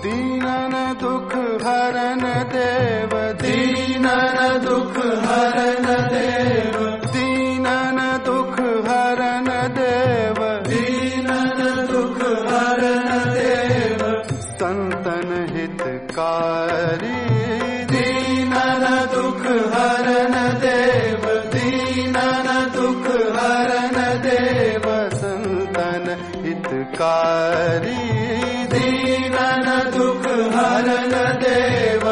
दीनन दुख हरन देव, दीनन दुख हरन देव, दीनन दुख हरन देव, दीनन दुख हरन देव, संतन हितकारी, दीनन दुख हरन देव, दीनन दुख हरन देव, संतन हितकारी, दीनन दुख हरन देव।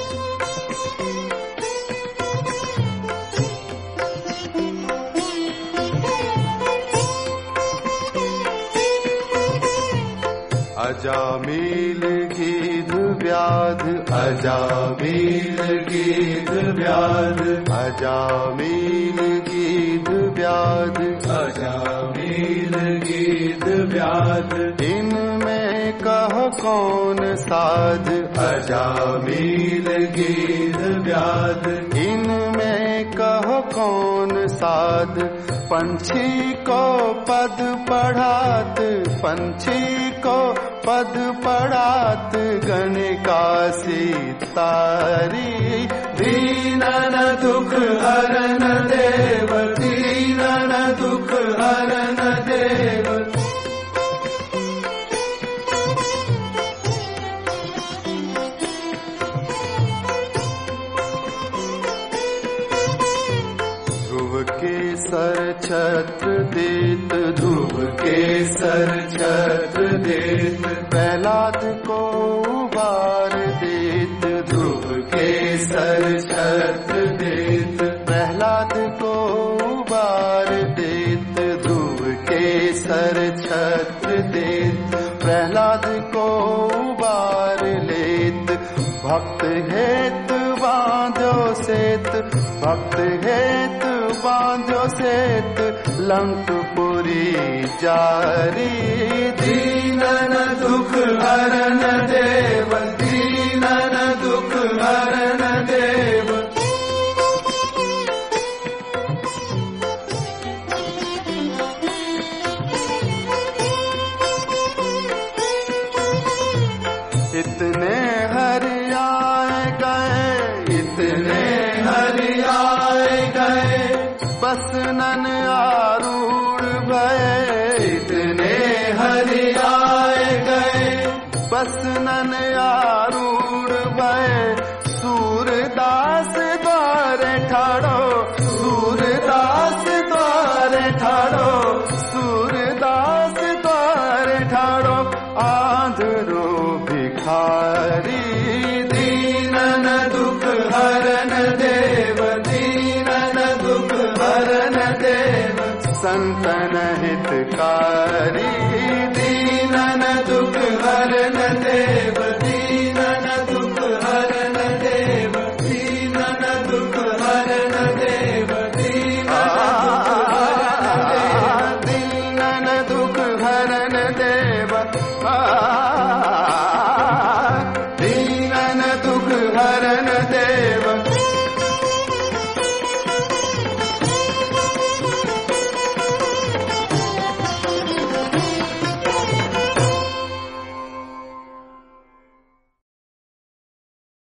अजामिल गीध व्याध, अजामिल गीध व्याध, अजामिल गीध व्याध, अजामिल गीध व्याध, इनमें कह कौन साध, अजामिल गीध व्याध, इनमें कह कौन साध, पंछी को पद पढ़ात, पंछी को पद पढ़ात, गणिका सीतारी, दीनन दुख हरन देव, दीनन दुख हरन देव। ध्रुव के सर छत्र देत, ध्रुव के सर छत्र देत, प्रहलाद को उबार देत, ध्रुव के सर छत्र देत, प्रहलाद को उबार देत, ध्रुव के सर छत्र देत, प्रहलाद को उबार लेत, भक्त हेत बांधो सेत, भक्त हेत बांधो सेत, लंकपुरी जारी, दीनन दुख हरन देव, दीनन दुख हरन देव। इतने हरि आए गए, इतने हरि आए गए, बस नन आरूढ़ भये, इतने हरि आए गए, बस नन आरूढ़ भये, सूरदास द्वारे ठाड़ो, सूरदास द्वारे ठाड़ो, सूरदास द्वारे ठाड़ो, आंधरो भिखारी, दीनन दुख हरन देव, दीनन दुख हरन देव, संतन हितकारी, दीनन दुख हरन देव, दीनन दुख हरन देव, दीनन दुख हरन देव, दीनन दुख हरन देव, दीनन दुख हरन देव।